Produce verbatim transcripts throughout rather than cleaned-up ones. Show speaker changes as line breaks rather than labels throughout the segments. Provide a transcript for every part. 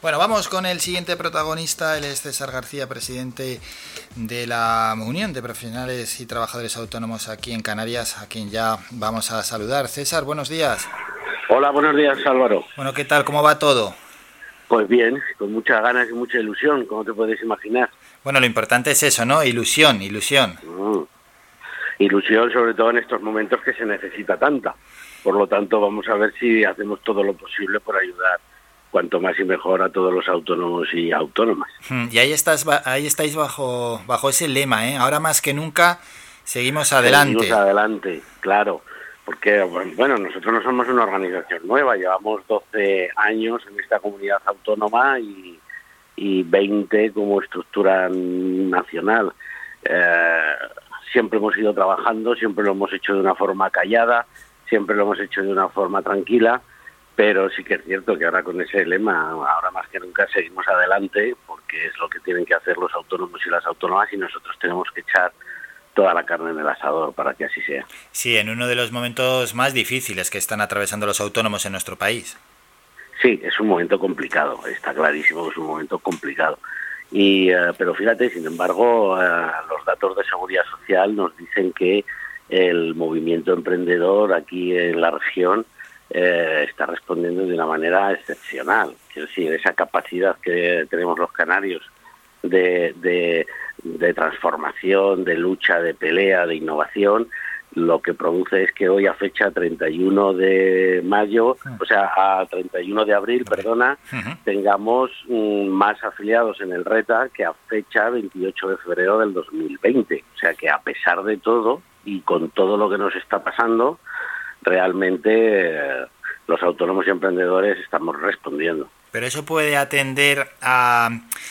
Bueno, vamos con el siguiente protagonista. Él es César García, presidente de la Unión de Profesionales y Trabajadores Autónomos aquí en Canarias, a quien ya vamos a saludar. César, buenos días.
Hola, buenos días, Álvaro.
Bueno, ¿qué tal? ¿Cómo va todo?
Pues bien, con muchas ganas y mucha ilusión, como te puedes imaginar.
Bueno, lo importante es eso, ¿no? Ilusión, ilusión.
Mm. Ilusión, sobre todo en estos momentos que se necesita tanta. Por lo tanto, vamos a ver si hacemos todo lo posible por ayudar cuanto más y mejor a todos los autónomos y autónomas.
Y ahí estás, ahí estáis bajo, bajo ese lema, ¿eh? Ahora más que nunca seguimos adelante.
Seguimos adelante, claro. Porque, bueno, nosotros no somos una organización nueva, llevamos doce años en esta comunidad autónoma y, y veinte como estructura nacional. Eh, siempre hemos ido trabajando, siempre lo hemos hecho de una forma callada, siempre lo hemos hecho de una forma tranquila, pero sí que es cierto que ahora con ese lema, ahora más que nunca seguimos adelante, porque es lo que tienen que hacer los autónomos y las autónomas, y nosotros tenemos que echar toda la carne en el asador para que así sea.
Sí, en uno de los momentos más difíciles que están atravesando los autónomos en nuestro país.
Sí, es un momento complicado, está clarísimo que es un momento complicado. Y uh, pero fíjate, sin embargo, uh, los datos de seguridad social nos dicen que el movimiento emprendedor aquí en la región eh, está respondiendo de una manera excepcional. Quiero decir, esa capacidad que tenemos los canarios de, de, de transformación, de lucha, de pelea, de innovación, lo que produce es que hoy a fecha treinta y uno de mayo, o sea, a treinta y uno de abril, perdona, uh-huh. tengamos um, más afiliados en el RETA que a fecha veintiocho de febrero del dos mil veinte. O sea que a pesar de todo y con todo lo que nos está pasando, realmente eh, los autónomos y emprendedores estamos respondiendo.
Pero eso puede atender a...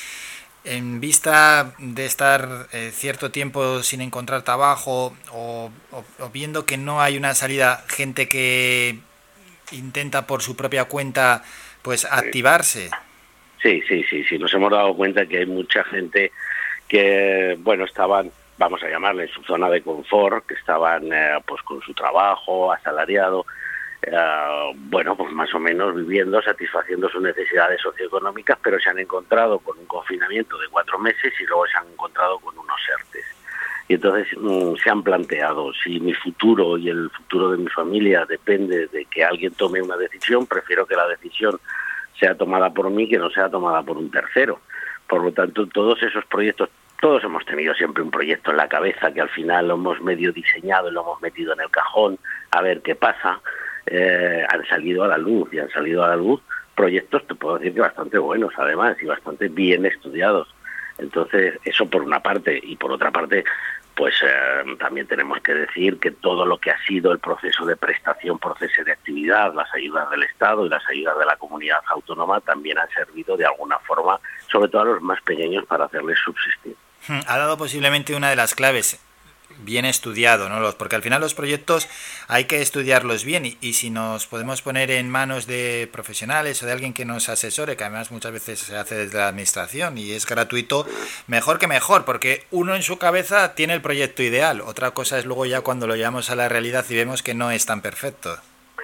En vista de estar eh, cierto tiempo sin encontrar trabajo o, o, o viendo que no hay una salida, gente que intenta por su propia cuenta pues activarse.
Sí, sí, sí, sí. Nos hemos dado cuenta que hay mucha gente que, bueno, estaban, vamos a llamarle, en su zona de confort, que estaban eh, pues con su trabajo, asalariado, Uh, bueno, pues más o menos viviendo, satisfaciendo sus necesidades socioeconómicas, pero se han encontrado con un confinamiento de cuatro meses y luego se han encontrado con unos ERTES. Y entonces um, se han planteado, si mi futuro y el futuro de mi familia depende de que alguien tome una decisión, prefiero que la decisión sea tomada por mí que no sea tomada por un tercero. Por lo tanto, todos esos proyectos, todos hemos tenido siempre un proyecto en la cabeza que al final lo hemos medio diseñado y lo hemos metido en el cajón a ver qué pasa. Eh, han salido a la luz y han salido a la luz proyectos, te puedo decir que bastante buenos además y bastante bien estudiados. Entonces eso por una parte, y por otra parte pues eh, también tenemos que decir que todo lo que ha sido el proceso de prestación por cese de actividad, las ayudas del Estado y las ayudas de la comunidad autónoma también han servido de alguna forma, sobre todo a los más pequeños, para hacerles subsistir.
Ha dado posiblemente una de las claves, bien estudiado, ¿no? Porque al final los proyectos hay que estudiarlos bien y, y si nos podemos poner en manos de profesionales o de alguien que nos asesore, que además muchas veces se hace desde la administración y es gratuito, mejor que mejor, porque uno en su cabeza tiene el proyecto ideal. Otra cosa es luego ya cuando lo llevamos a la realidad y vemos que no es tan perfecto.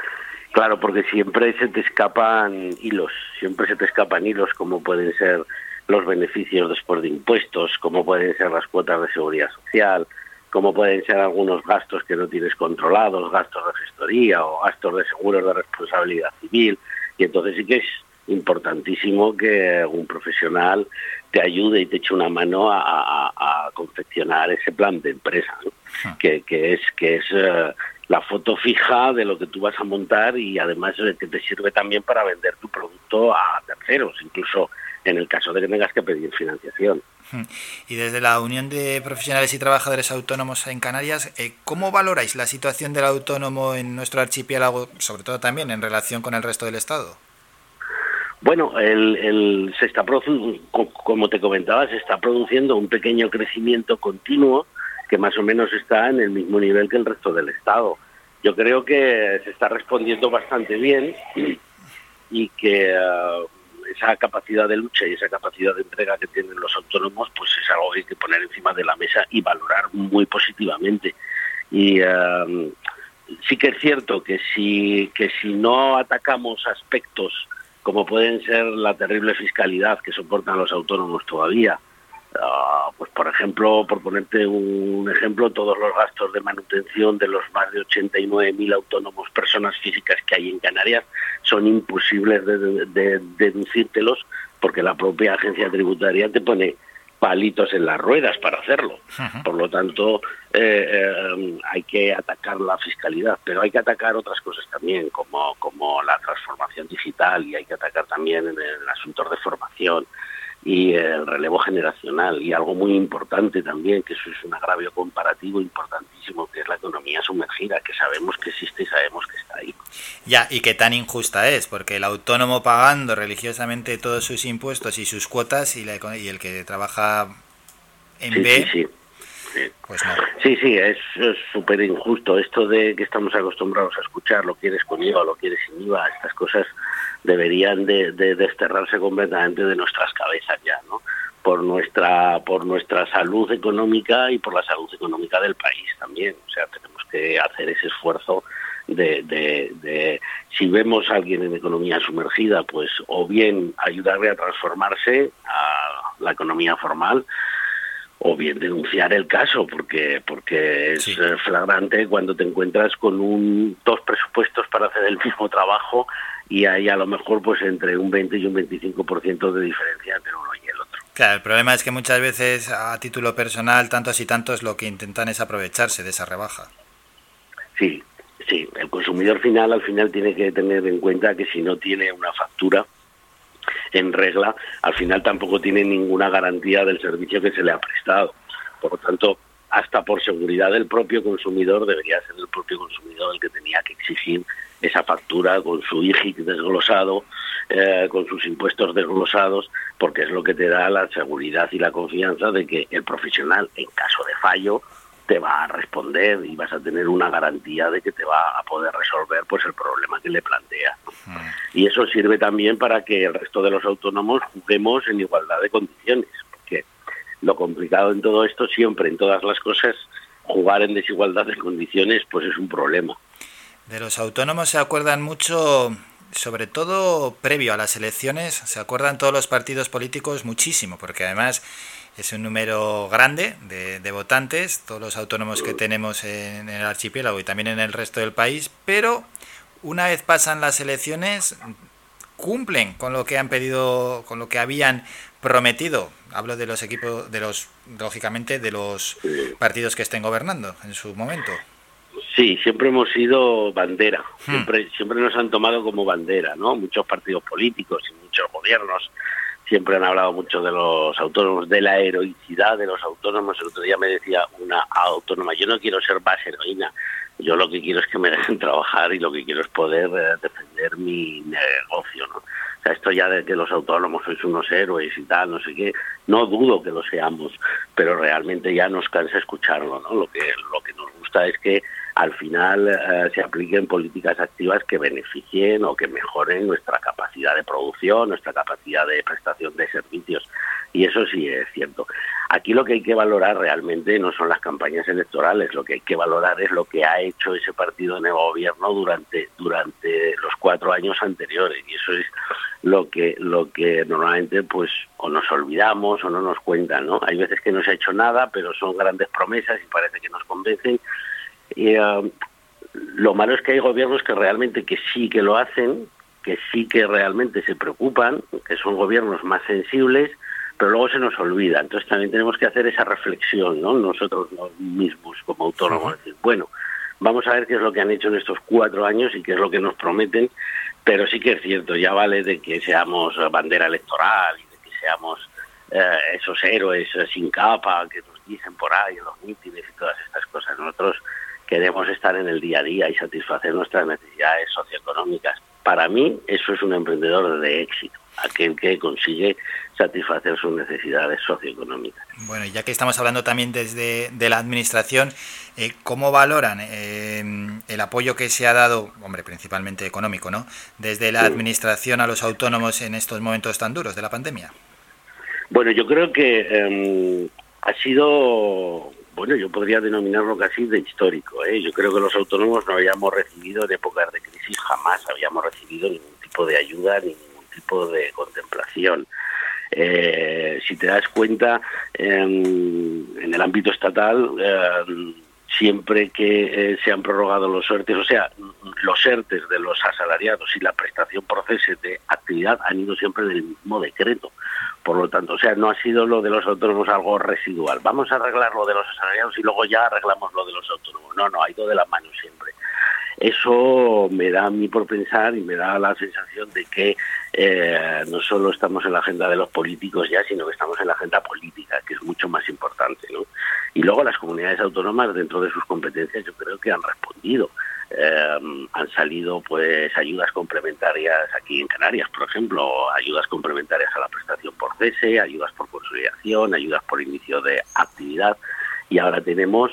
Claro, porque siempre se te escapan hilos, siempre se te escapan hilos como pueden ser los beneficios después de impuestos, como pueden ser las cuotas de seguridad social, como pueden ser algunos gastos que no tienes controlados, gastos de gestoría o gastos de seguros de responsabilidad civil, y entonces sí que es importantísimo que un profesional te ayude y te eche una mano a, a, a confeccionar ese plan de empresa, ¿no? Ah. que, que es que es uh, la foto fija de lo que tú vas a montar y además que te sirve también para vender tu producto a terceros, incluso en el caso de que tengas que pedir financiación.
Y desde la Unión de Profesionales y Trabajadores Autónomos en Canarias, ¿cómo valoráis la situación del autónomo en nuestro archipiélago, sobre todo también en relación con el resto del Estado?
Bueno, el, el, se está como te comentaba, se está produciendo un pequeño crecimiento continuo que más o menos está en el mismo nivel que el resto del Estado. Yo creo que se está respondiendo bastante bien y que uh, esa capacidad de lucha y esa capacidad de entrega que tienen los autónomos, pues es algo que hay que poner encima de la mesa y valorar muy positivamente. Y uh, sí que es cierto que si que si no atacamos aspectos como pueden ser la terrible fiscalidad que soportan los autónomos todavía. Uh, pues por ejemplo, por ponerte un ejemplo, todos los gastos de manutención de los más de ochenta y nueve mil autónomos, personas físicas que hay en Canarias, son imposibles de, de, de deducírtelos, porque la propia agencia tributaria te pone palitos en las ruedas para hacerlo. Uh-huh. Por lo tanto, eh, eh, hay que atacar la fiscalidad, pero hay que atacar otras cosas también, como, como la transformación digital, y hay que atacar también en el asunto de formación y el relevo generacional, y algo muy importante también, que eso es un agravio comparativo importantísimo, que es la economía sumergida, que sabemos que existe y sabemos que está ahí.
Ya, y qué tan injusta es, porque el autónomo pagando religiosamente todos sus impuestos y sus cuotas, y, la, y el que trabaja en
sí,
B,
sí, sí. Sí.
Pues no.
Sí, sí, es súper injusto. Esto de que estamos acostumbrados a escuchar, lo quieres con I V A o lo quieres sin I V A, estas cosas deberían de, de desterrarse completamente de nuestras cabezas ya, ¿no? Por nuestra, por nuestra salud económica y por la salud económica del país también. O sea, tenemos que hacer ese esfuerzo de, de, de si vemos a alguien en economía sumergida, pues o bien ayudarle a transformarse a la economía formal, o bien denunciar el caso, porque porque es sí. flagrante cuando te encuentras con un dos presupuestos para hacer el mismo trabajo y hay a lo mejor pues entre un veinte y un veinticinco por ciento de diferencia entre uno y el otro.
Claro, el problema es que muchas veces a título personal tantos y tantos lo que intentan es aprovecharse de esa rebaja.
Sí, sí, el consumidor final al final tiene que tener en cuenta que si no tiene una factura en regla, al final tampoco tiene ninguna garantía del servicio que se le ha prestado. Por lo tanto, hasta por seguridad del propio consumidor, debería ser el propio consumidor el que tenía que exigir esa factura con su I G I C desglosado, eh, con sus impuestos desglosados, porque es lo que te da la seguridad y la confianza de que el profesional, en caso de fallo, te va a responder y vas a tener una garantía de que te va a poder resolver pues el problema que le plantea. Uh-huh. Y eso sirve también para que el resto de los autónomos juguemos en igualdad de condiciones, porque lo complicado en todo esto, siempre en todas las cosas, jugar en desigualdad de condiciones pues es un problema.
De los autónomos se acuerdan mucho, sobre todo previo a las elecciones, se acuerdan todos los partidos políticos muchísimo, porque además es un número grande de, de votantes, todos los autónomos que tenemos en el archipiélago y también en el resto del país, pero una vez pasan las elecciones cumplen con lo que han pedido, con lo que habían prometido. Hablo de los equipos, de los, lógicamente, de los partidos que estén gobernando en su momento.
Sí, siempre hemos sido bandera, hmm. siempre, siempre nos han tomado como bandera, ¿no? Muchos partidos políticos y muchos gobiernos siempre han hablado mucho de los autónomos, de la heroicidad de los autónomos. El otro día me decía una autónoma, yo no quiero ser más heroína, yo lo que quiero es que me dejen trabajar y lo que quiero es poder eh, defender mi negocio, ¿no? O sea, esto ya de que los autónomos sois unos héroes y tal, no sé qué, no dudo que lo seamos, pero realmente ya nos cansa escucharlo, ¿no? Lo que, lo que nos gusta es que al final eh, se apliquen políticas activas que beneficien o que mejoren nuestra capacidad de producción, nuestra capacidad de prestación de servicios. Y eso sí es cierto. Aquí lo que hay que valorar realmente no son las campañas electorales, lo que hay que valorar es lo que ha hecho ese partido en el gobierno durante durante los cuatro años anteriores. Y eso es lo que lo que normalmente pues o nos olvidamos o no nos cuentan, ¿no? Hay veces que no se ha hecho nada, pero son grandes promesas y parece que nos convencen. Y uh, lo malo es que hay gobiernos que realmente que sí que lo hacen, que sí que realmente se preocupan, que son gobiernos más sensibles, pero luego se nos olvida. Entonces también tenemos que hacer esa reflexión, ¿no? Nosotros mismos como autónomos, decir, bueno, vamos a ver qué es lo que han hecho en estos cuatro años y qué es lo que nos prometen, pero sí que es cierto, ya vale de que seamos bandera electoral y de que seamos eh, esos héroes sin capa que nos dicen por ahí en los mítines y todas estas cosas. Nosotros queremos estar en el día a día y satisfacer nuestras necesidades socioeconómicas. Para mí, eso es un emprendedor de éxito, aquel que consigue satisfacer sus necesidades socioeconómicas.
Bueno, ya que estamos hablando también desde de la administración, eh, ¿cómo valoran eh, el apoyo que se ha dado, hombre, principalmente económico, ¿no?, desde la administración a los autónomos en estos momentos tan duros de la pandemia?
Bueno, yo creo que eh, ha sido... Bueno, yo podría denominarlo casi de histórico, ¿eh? Yo creo que los autónomos no habíamos recibido en épocas de crisis, jamás habíamos recibido ningún tipo de ayuda ni ningún tipo de contemplación. Eh, si te das cuenta, en, en el ámbito estatal, eh, siempre que eh, se han prorrogado los ERTES, o sea, los ERTES de los asalariados y la prestación por cese de actividad han ido siempre del mismo decreto. Por lo tanto, o sea, no ha sido lo de los autónomos algo residual. Vamos a arreglar lo de los asalariados y luego ya arreglamos lo de los autónomos. No, no, ha ido de la mano siempre. Eso me da a mí por pensar y me da la sensación de que eh, no solo estamos en la agenda de los políticos ya, sino que estamos en la agenda política, que es mucho más importante, ¿no? Y luego las comunidades autónomas, dentro de sus competencias, yo creo que han respondido. Eh, han salido pues ayudas complementarias aquí en Canarias, por ejemplo, ayudas complementarias a la prestación por cese, ayudas por consolidación, ayudas por inicio de actividad, y ahora tenemos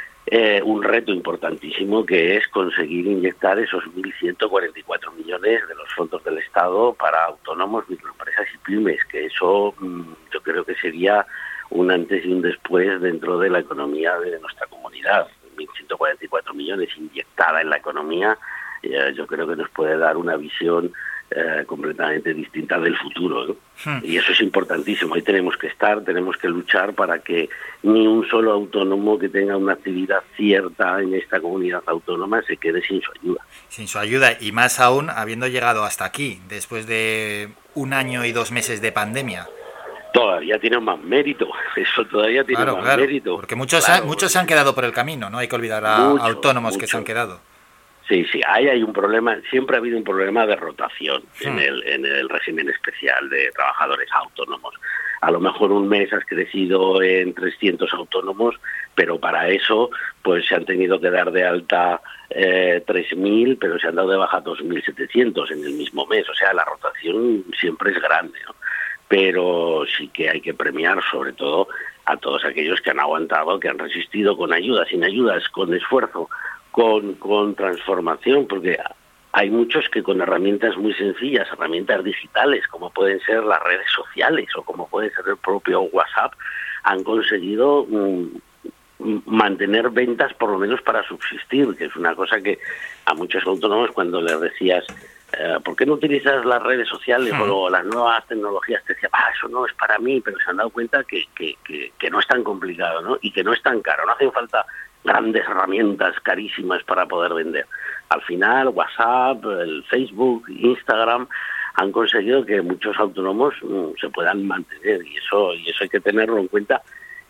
Eh, un reto importantísimo, que es conseguir inyectar esos mil ciento cuarenta y cuatro millones de los fondos del Estado para autónomos, microempresas y pymes, que eso mmm, yo creo que sería un antes y un después dentro de la economía de nuestra comunidad. mil ciento cuarenta y cuatro millones inyectada en la economía, eh, yo creo que nos puede dar una visión Eh, completamente distinta del futuro, ¿no? Hmm. Y eso es importantísimo. Ahí tenemos que estar, tenemos que luchar para que ni un solo autónomo que tenga una actividad cierta en esta comunidad autónoma se quede sin su ayuda.
Sin su ayuda, y más aún habiendo llegado hasta aquí, después de un año y dos meses de pandemia.
Todavía tiene más mérito, eso todavía tiene
claro,
más
claro,
mérito.
Porque muchos,
claro,
han, muchos se han quedado por el camino, no hay que olvidar a mucho, autónomos mucho. que se han quedado.
Sí, sí, ahí hay un problema, siempre ha habido un problema de rotación sí. en, el, en el régimen especial de trabajadores autónomos. A lo mejor un mes has crecido en trescientos autónomos, pero para eso pues se han tenido que dar de alta eh, tres mil, pero se han dado de baja dos mil setecientos en el mismo mes. O sea, la rotación siempre es grande, ¿no? Pero sí que hay que premiar sobre todo a todos aquellos que han aguantado, que han resistido con ayudas, sin ayudas, con esfuerzo, Con, con transformación, porque hay muchos que con herramientas muy sencillas, herramientas digitales, como pueden ser las redes sociales o como puede ser el propio WhatsApp, han conseguido um, mantener ventas por lo menos para subsistir, que es una cosa que a muchos autónomos cuando les decías eh, ¿por qué no utilizas las redes sociales hmm. o las nuevas tecnologías? Te decían, ah, eso no es para mí, pero se han dado cuenta que, que, que, que no es tan complicado, ¿no? Y que no es tan caro, no hacen falta grandes herramientas carísimas para poder vender. Al final, WhatsApp, el Facebook, Instagram han conseguido que muchos autónomos mm, se puedan mantener, y eso y eso hay que tenerlo en cuenta.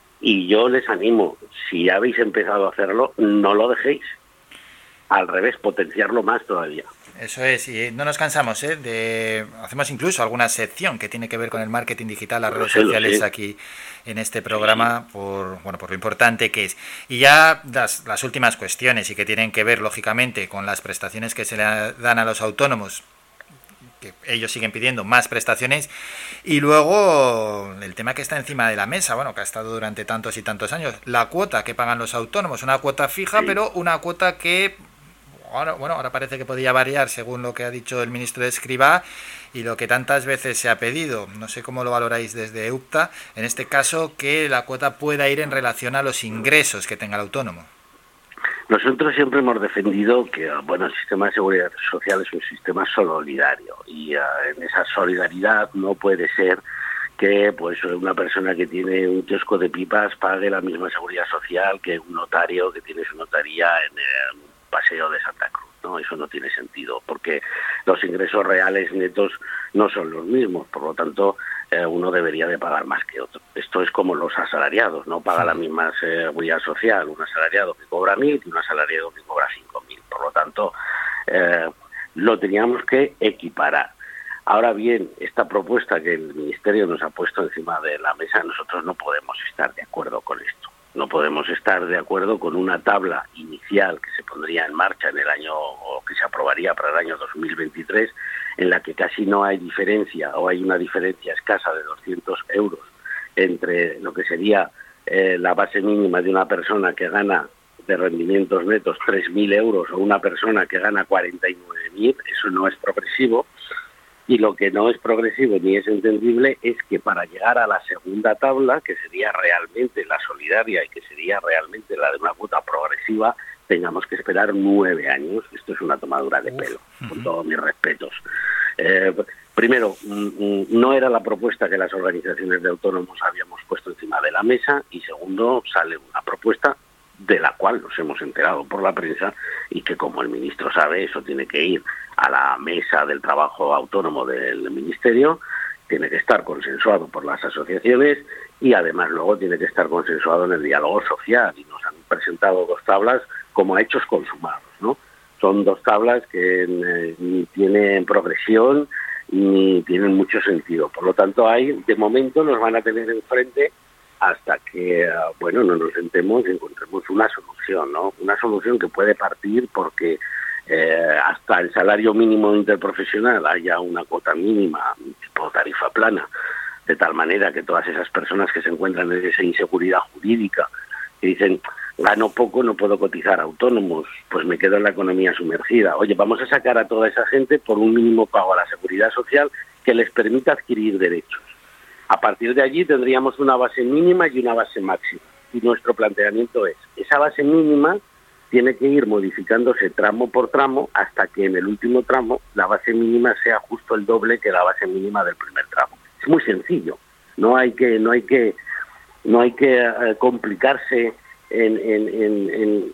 Y yo les animo, si ya habéis empezado a hacerlo, no lo dejéis. Al revés, potenciarlo más todavía.
Eso es, y no nos cansamos, ¿eh? De hacemos incluso alguna sección que tiene que ver con el marketing digital, las redes sociales aquí en este programa, sí. por bueno por lo importante que es. Y ya las, las últimas cuestiones, y que tienen que ver, lógicamente, con las prestaciones que se le dan a los autónomos, que ellos siguen pidiendo más prestaciones, y luego el tema que está encima de la mesa, bueno, que ha estado durante tantos y tantos años, la cuota que pagan los autónomos, una cuota fija, sí. pero una cuota que Ahora, bueno, ahora parece que podría variar según lo que ha dicho el ministro de Escrivá y lo que tantas veces se ha pedido. No sé cómo lo valoráis desde EUPTA, en este caso, que la cuota pueda ir en relación a los ingresos que tenga el autónomo.
Nosotros siempre hemos defendido que, bueno, el sistema de seguridad social es un sistema solidario, y uh, en esa solidaridad no puede ser que pues una persona que tiene un kiosco de pipas pague la misma seguridad social que un notario que tiene su notaría en el Paseo de Santa Cruz, ¿no? Eso no tiene sentido, porque los ingresos reales netos no son los mismos, por lo tanto eh, uno debería de pagar más que otro. Esto es como los asalariados, no paga la misma seguridad social un asalariado que cobra mil y un asalariado que cobra cinco mil, por lo tanto eh, lo teníamos que equiparar. Ahora bien, esta propuesta que el Ministerio nos ha puesto encima de la mesa, nosotros no podemos estar de acuerdo con esto. No podemos estar de acuerdo con una tabla inicial que se pondría en marcha en el año, o que se aprobaría para el año dos mil veintitrés, en la que casi no hay diferencia, o hay una diferencia escasa de doscientos euros entre lo que sería eh, la base mínima de una persona que gana de rendimientos netos tres mil euros o una persona que gana cuarenta y nueve mil. Eso no es progresivo. Y lo que no es progresivo ni es entendible es que para llegar a la segunda tabla, que sería realmente la solidaria y que sería realmente la de una cuota progresiva, tengamos que esperar nueve años. Esto es una tomadura de pelo, con todos mis respetos. Eh, primero, no era la propuesta que las organizaciones de autónomos habíamos puesto encima de la mesa, y segundo, sale una propuesta de la cual nos hemos enterado por la prensa y que, como el ministro sabe, eso tiene que ir a la mesa del trabajo autónomo del ministerio, tiene que estar consensuado por las asociaciones y además luego tiene que estar consensuado en el diálogo social, y nos han presentado dos tablas como a hechos consumados, ¿no? Son dos tablas que eh, ni tienen progresión ni tienen mucho sentido. Por lo tanto, hay, de momento nos van a tener enfrente hasta que, bueno, no nos sentemos y encontremos una solución, ¿no? Una solución que puede partir porque eh, hasta el salario mínimo interprofesional haya una cuota mínima, tipo tarifa plana, de tal manera que todas esas personas que se encuentran en esa inseguridad jurídica, que dicen, gano poco, no puedo cotizar, autónomos, pues me quedo en la economía sumergida. Oye, vamos a sacar a toda esa gente por un mínimo pago a la seguridad social que les permita adquirir derechos. A partir de allí tendríamos una base mínima y una base máxima. Y nuestro planteamiento es, esa base mínima tiene que ir modificándose tramo por tramo hasta que en el último tramo la base mínima sea justo el doble que la base mínima del primer tramo. Es muy sencillo, no hay que, no hay que, no hay que uh, complicarse en, en, en, en,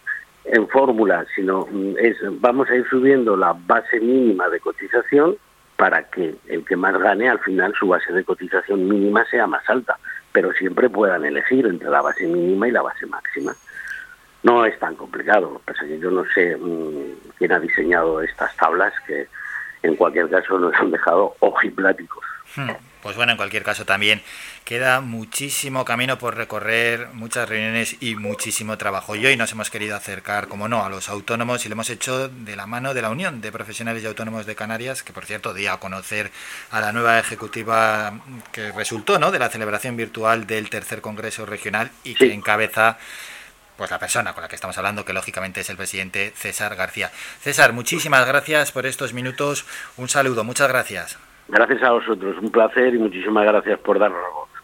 en fórmulas, sino es, vamos a ir subiendo la base mínima de cotización para que el que más gane al final su base de cotización mínima sea más alta, pero siempre puedan elegir entre la base mínima y la base máxima. No es tan complicado, lo que pasa es que yo no sé mmm, quién ha diseñado estas tablas que en cualquier caso nos han dejado ojipláticos.
Hmm. Pues bueno, en cualquier caso también queda muchísimo camino por recorrer, muchas reuniones y muchísimo trabajo. Y hoy nos hemos querido acercar, como no, a los autónomos y lo hemos hecho de la mano de la Unión de Profesionales y Autónomos de Canarias, que por cierto dio a conocer a la nueva ejecutiva que resultó, ¿no?, de la celebración virtual del tercer Congreso Regional y sí. que encabeza pues la persona con la que estamos hablando, que lógicamente es el presidente César García. César, muchísimas gracias por estos minutos. Un saludo, muchas gracias.
Gracias a vosotros, un placer y muchísimas gracias por darnos voz.